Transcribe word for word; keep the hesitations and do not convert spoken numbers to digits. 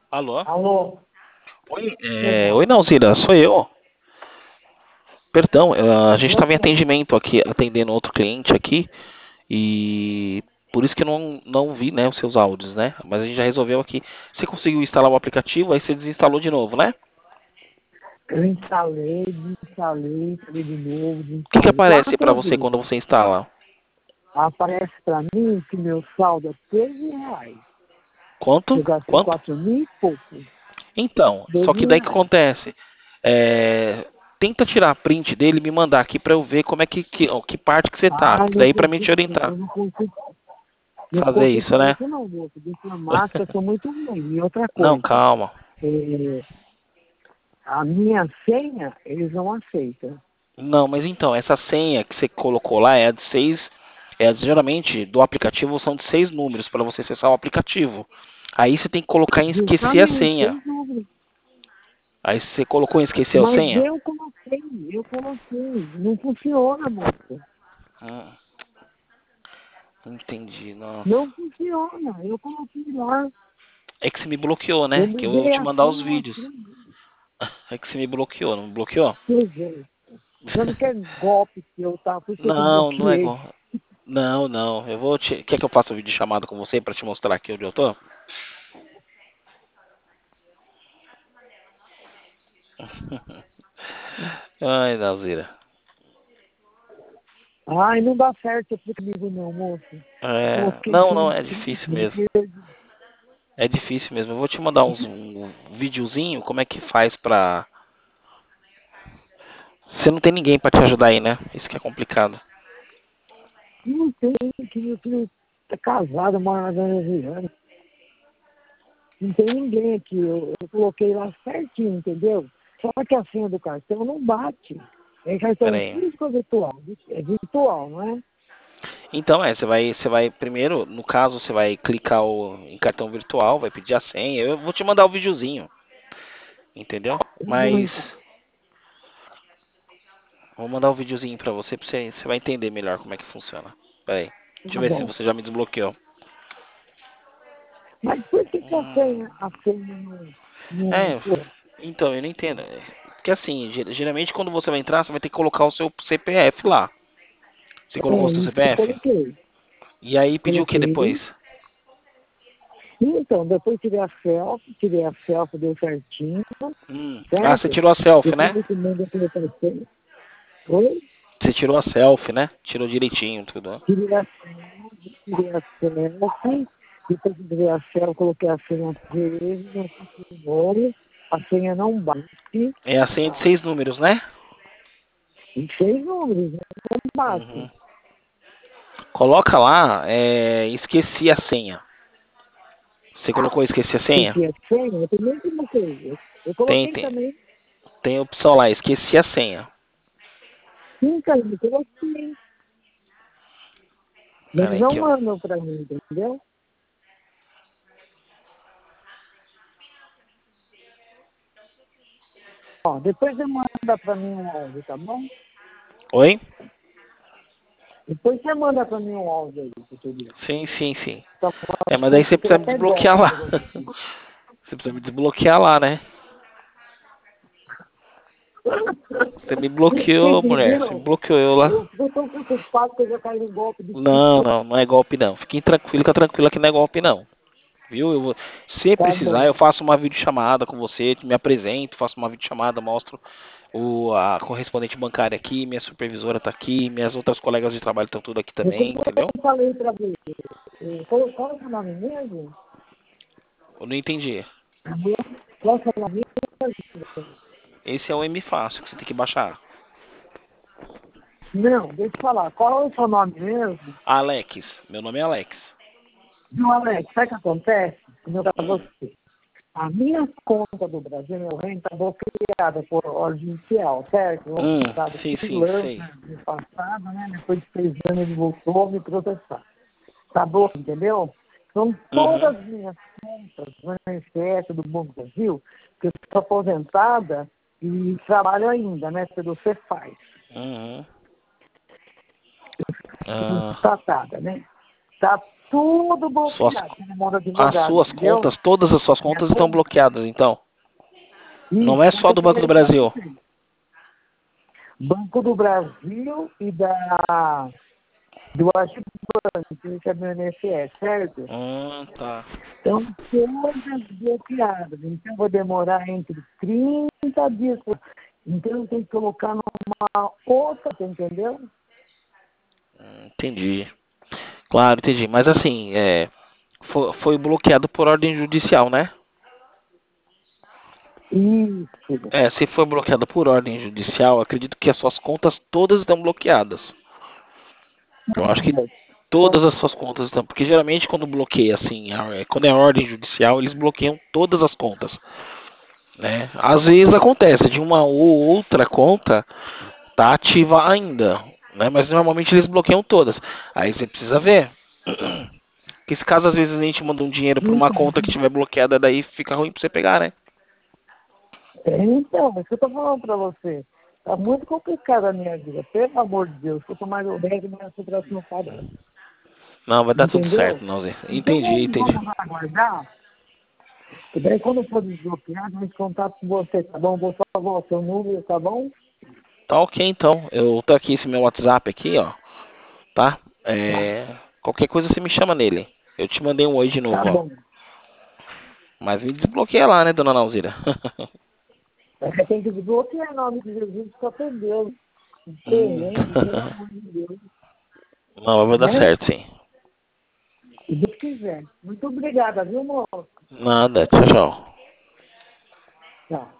Alô? Alô? Oi, Pois é... Oi, não. Nauzira, sou eu. Perdão, eh, a gente Pois estava em não. atendimento aqui, atendendo outro cliente aqui, e por isso que eu não, não vi, né, os seus áudios, né? Mas a gente já resolveu aqui. Você conseguiu instalar o aplicativo, aí você desinstalou de novo, né? Eu instalei, desinstalei, instalei de novo, O que que desinstalei. aparece para Quatro você vezes. quando você instala? Aparece pra mim que meu saldo é treze reais. Quanto? Eu gastei Quanto? quatro mil e pouco. Então, só treze que daí o que reais. acontece? É, tenta tirar a print dele e me mandar aqui para eu ver como é que, que, ó, que parte que você tá, Ah, que não daí para mim te consigo, orientar. eu não consigo, não Fazer consigo isso, fazer né? isso não, moço. De informática, eu sou muito ruim. E outra Não, coisa, calma. é, a minha senha, eles não aceitam. Não, mas então, essa senha que você colocou lá é a de seis. É, geralmente, do aplicativo são de seis números para você acessar o aplicativo. Aí você tem que colocar em esquecer a Justamente, senha. sem dúvida. Aí você colocou em esquecer a Mas senha? eu coloquei, eu coloquei. Não funciona, moça. Hum, entendi, nossa. Não funciona. Eu coloquei lá. É que você me bloqueou, Eu né? Que eu vou mudei te a mandar os senha umas vídeos. três vezes. É que você me bloqueou, não me bloqueou? Pois é. Já não quer golpe que eu tava, por isso que eu te Não, não é bloqueei. igual. Não, não. Eu vou te. Quer que eu faça um vídeo chamado com você para te mostrar aqui onde eu tô? Ai, Nazira. Ai, não dá certo esse comigo não, moço. É, Coloquei não, não, três é difícil mesmo. vezes. É difícil mesmo. Eu vou te mandar uns, um videozinho, como é que faz pra. Você não tem ninguém pra te ajudar aí, né? Isso que é complicado. Não tem, que meu filho tá casado, mora na Grande Viana. Não tem ninguém aqui. Eu, eu coloquei lá certinho, entendeu? Só que a senha do cartão não bate. É Pera cartão aí. físico ou virtual? É virtual, não é? Então, é, você vai, você vai primeiro, no caso, você vai clicar o, em cartão virtual, vai pedir a senha. Eu vou te mandar o videozinho, entendeu? Mas Muito. vou mandar o videozinho pra você, pra você, você vai entender melhor como é que funciona. Pera aí. Deixa Tá eu ver se bom. você já me desbloqueou. Mas por que, que a Hum, senha, a senha não, não é, foi? então, eu não entendo. É, porque assim, ge- geralmente quando você vai entrar, você vai ter que colocar o seu C P F lá. Você colocou o É seu isso que eu C P F? coloquei. E aí pediu o que depois? Coloquei. Então, depois tirei a selfie, tirei a selfie, deu certinho, Hum. Ah, você certo? tirou a selfie, Depois né? eu te mando aquele terceiro. Oi? Você tirou a selfie, né? Tirou direitinho, tudo, né? Tirei a selfie, tirei a selfie, depois que tirei a selfie, coloquei a senha três vezes, não funcionou, a senha não bate, É a senha de seis números, né? e seis números, né? Não Uhum. bate. Coloca lá, é, esqueci a senha. Você colocou esqueci a senha? Esqueci a senha, eu também coloquei. Eu, eu Tem, coloquei tem, também, tem a opção lá, esqueci a senha. sim, cara, eu coloquei. Pera Eles aí não que eu... mandam pra mim, entendeu? Ó, depois você manda pra mim um áudio, tá bom? Oi? Depois você manda pra mim um áudio aí, se você ver. Sim, sim, sim. Tá É, mas bom, aí você porque eu precisa me até dó desbloquear esse lá. negócio aqui. Você precisa me desbloquear lá, né? Você me bloqueou, Vocês mulher. Você me viram? bloqueou eu lá. Eu eu tô preocupado que eu já caí no golpe de Não, não, não é golpe não. Fique tranquilo, fica tranquilo que não é golpe não. Viu? Eu vou, se Tá precisar, bom. eu faço uma videochamada com você, me apresento, faço uma videochamada, mostro o, a correspondente bancária aqui, minha supervisora tá aqui, minhas outras colegas de trabalho estão tudo aqui Eu, também, como entendeu? eu falei pra você, eh, qual, qual é o seu nome mesmo? Eu não entendi. Qual é o seu nome mesmo? Esse é o M Fácil que você tem que baixar. Não, deixa eu falar. Qual é o seu nome mesmo? Alex, meu nome é Alex. Não, Alex, sabe o que acontece? Como eu pra Hum, você. A minha conta do Brasil, meu reino, está bloqueada por ordem judicial, certo? O hum, Estado sim, sim, sei. freelancer no passado, né? Depois de três anos ele voltou a me processar. Tá bom, entendeu? São Uhum, todas as minhas contas no I N S S do Banco do Brasil, que eu sou aposentada e trabalho ainda, né? Pelo Cefaz, uhum. Ah, tratada, né? Tá tudo Suas, bloqueado. Ele manda as advogado, suas entendeu? contas, todas as suas Minha contas estão conta. bloqueadas, então. Não Isso, é só conta do do Banco do Brasil. Banco do Brasil e da do Agibanco, que é do I N S S, certo? Hum, tá. Então, todas bloqueadas. Então, vou demorar entre trinta dias. Então, tem que colocar numa outra, você entendeu? Hum, entendi. Claro, entendi. Mas assim, é, foi, foi bloqueado por ordem judicial, né? Isso. É, se foi bloqueado por ordem judicial, acredito que as suas contas todas estão bloqueadas. Eu acho que todas as suas contas estão, porque geralmente quando bloqueia assim, a- quando é ordem judicial, eles bloqueiam todas as contas, né? Às vezes acontece de uma ou outra conta tá ativa ainda, né? Mas normalmente eles bloqueiam todas. Aí você precisa ver. Que se caso às vezes a gente manda um dinheiro para uma Então, conta que tiver bloqueada, daí fica ruim para você pegar, né? é, então, é isso que eu tô falando pra você. Tá muito complicada a minha vida. Pelo amor de Deus, eu tô mais obeso, mas essa operação não para. Não, vai dar tudo certo, Entendeu? não, Zé. Então, Entendi, vamos, entendi. vamos aguardar. E daí, quando for desbloqueado, eu entro em contato com você, tá bom? Vou salvar o seu número, tá bom? Tá ok, então. Eu tô aqui, esse meu WhatsApp aqui, ó. Tá? Tá. É, qualquer coisa você me chama nele. Eu te mandei um oi de Tá novo, ó. bom. Mas me desbloqueia lá, né, dona Nauzira? É, tem que desbloquear em nome de Jesus que atendeu. Hum. Entendendo, pelo amor de Deus. Não, vai dar Né? certo, sim. Se Deus quiser. Muito obrigada, viu, moço? Nada, tchau, tchau. Tchau.